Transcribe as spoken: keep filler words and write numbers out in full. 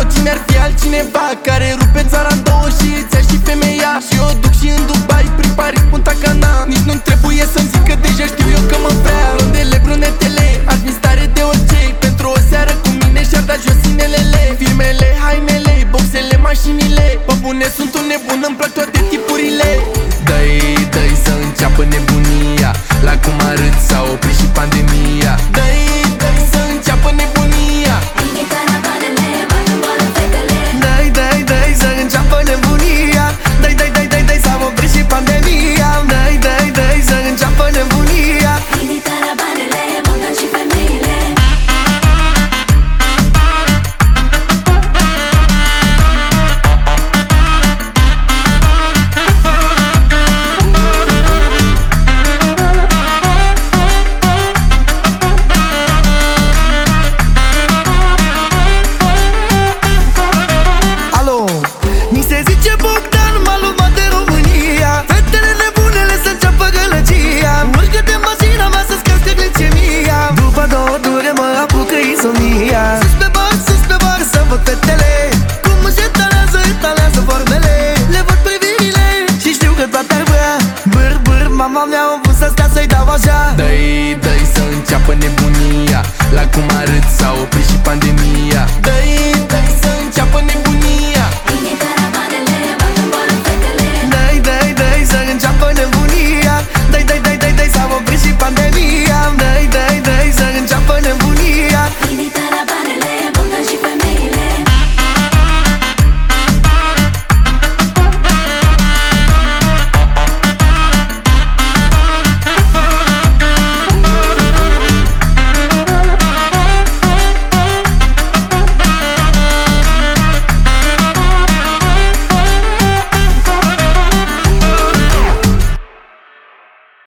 cine ar fi altcineva care rupe țara în două și îți ia și femeia. Și o duc și în Dubai, prin Paris, Punta Cana. Nici nu trebuie să-mi zic că deja știu eu că mă vrea. Blondele, brunetele, aș fi stare de orice. Pentru o seară cu mine și-ar da jos inelele. Firmele, hainele, boxele, mașinile. Pe bune sunt un nebun, îmi plac toate tipurile. Dă-i, dă-i să înceapă nebunia. La cum arăt s-a oprit și pandemia. Dă-i, dă-i să înceapă nebunia. Dai, dai, dai să înceapă nebunia. Dai, dai, dai, dai, dai s-a oprit și pandemia. Dai, dai, dai să înceapă nebunia. Mi se zice Bogdan